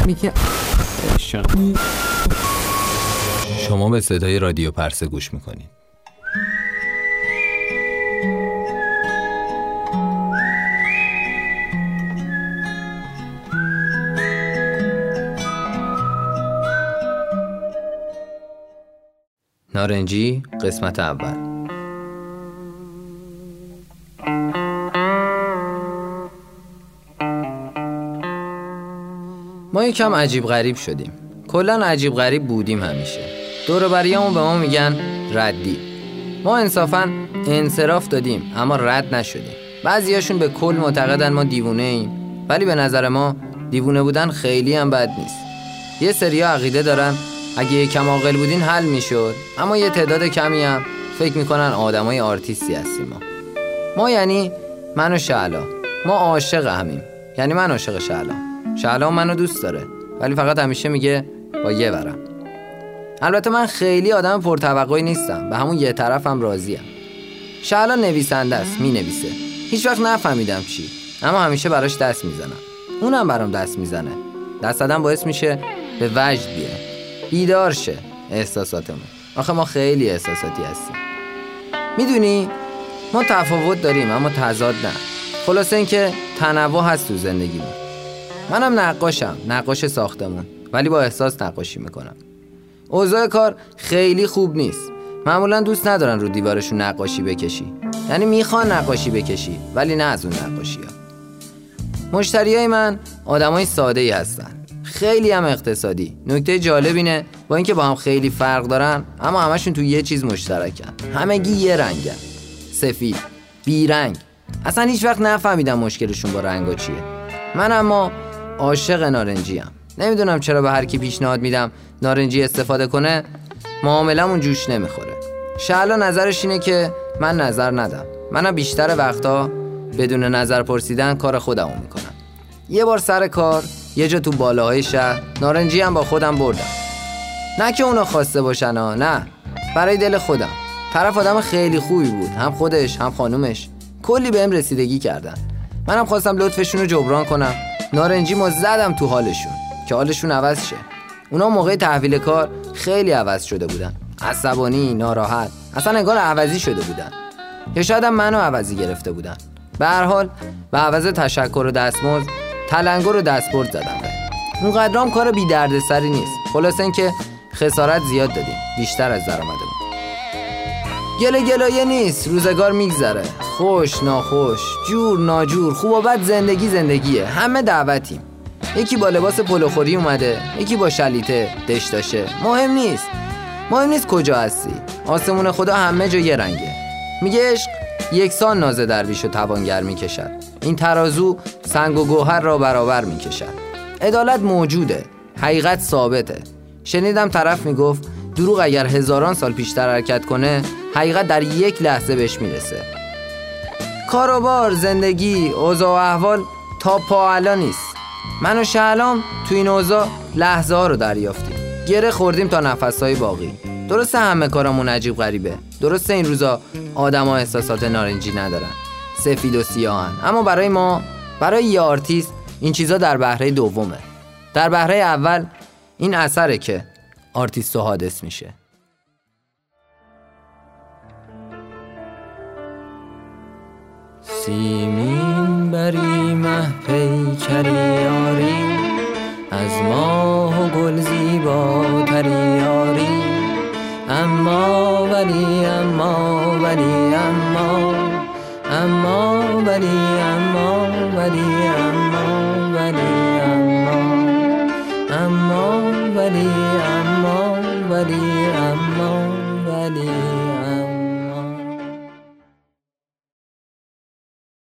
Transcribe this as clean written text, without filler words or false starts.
میگه. شما به صدای رادیو پرسه گوش میکنید. نارنجی قسمت اول. ما یکم عجیب غریب شدیم. کلن عجیب غریب بودیم همیشه. دور و بریامون به ما میگن ردی. ما انصافاً انصراف دادیم اما رد نشدیم. بعضیاشون به کل معتقدن ما دیوونه ایم، ولی به نظر ما دیوونه بودن خیلی هم بد نیست. یه سریا عقیده دارن اگه یکم عاقل بودین حل میشد، اما یه تعداد کمی هم فکر میکنن آدمای آرتیستی هستیم. ما یعنی من و شعلا، ما عاشق همیم. یعنی من عاشق شعلا منو دوست داره، ولی فقط همیشه میگه با یه ورم. البته من خیلی آدم پرتوقعی نیستم، به همون یه طرفم راضیم. شعلا نویسنده است، مینویسه. هیچ وقت نفهمیدم چی، اما همیشه براش دست میزنم. اونم برام دست میزنه. دست زدن باعث میشه به وجد بیه، بیدار شه احساساتمون. آخه ما خیلی احساساتی هستیم. میدونی ما تفاوت داریم اما تضاد نه. خلاصه این که تنوع هست تو زندگیمون. منم نقاشم، نقاش ساختمون، ولی با احساس نقاشی میکنم. اوضاع کار خیلی خوب نیست. معمولا دوست ندارن رو دیوارشون نقاشی بکشی. یعنی میخوان نقاشی بکشی ولی نه از اون نقاشی ها. مشتریای من آدمای ساده‌ای هستن، خیلی هم اقتصادی. نکته جالب اینه با اینکه با هم خیلی فرق دارن اما همشون تو یه چیز مشترکن. همگی یه رنگن، سفید، بیرنگ. اصلا هیچ وقت نفهمیدم مشکلشون با رنگا چیه. من اما عاشق نارنجیم. نمیدونم چرا به هر کی پیشنهاد میدم نارنجی استفاده کنه معاملمون جوش نمیخوره. شعلا نظرش اینه که من نظر ندم. منم بیشتر وقتا بدون نظر پرسیدن کار خودمو میکنم. یه بار سر کار یه جا تو بالاهای شهر نارنجی هم با خودم بردم. نه که اونا خواسته باشن ها، نه، برای دل خودم. طرف آدم خیلی خوبی بود، هم خودش هم خانومش کلی بهم رسیدگی کردن. منم خواستم لطفشون رو جبران کنم. نارنجیمو زدم تو حالشون که حالشون عوض شه. اونا موقع تحویل کار خیلی عوض شده بودن، عصبانی، ناراحت، اصلا انگار عوضی شده بودن، یا شاید هم منو عوضی گرفته بودن. به هر حال به عوض تشکر و دستمزد تلنگر و دستبرد زدم. اونقدرام کار بی دردسری نیست. خلاصه این که خسارت زیاد دادیم، بیشتر از درآمدمون. گلایه نیست، روزگار میگذره، خوش ناخوش، جور ناجور، خوب و بد، زندگیه. همه دعوتیم. یکی با لباس پلوخوری اومده، یکی با شلیته دشتاشه. مهم نیست کجا هستی. آسمون خدا همه جا یه رنگه. میگه عشق یکسان ناز درویش و توانگر میکشد. این ترازو سنگ و گوهر را برابر میکشد. عدالت موجوده، حقیقت ثابته. شنیدم طرف میگفت دروغ اگر هزاران سال پیشتر حرکت کنه، حقیقت در یک لحظه بهش میرسه. کاروبار، زندگی، اوضاع و احوال تا پا علا نیست. من و شعلام تو این اوضاع لحظه ها رو دریافتیم. گره خوردیم تا نفسهای باقی. درسته همه کارامون عجیب غریبه. درسته این روزا آدم ها احساسات نارنجی ندارن، سفید و سیاهن. اما برای ما، برای یه آرتیست، این چیزا در بهره دومه. در بهره اول این اثره که آرتیست و حادث میشه. سیمین بری مه پیکری یاری، از ماه و گل زیباتری یاری. اما ولی اما ولی اما اما ولی اما ولی اما ولی اما اما ولی اما ولی اما ولی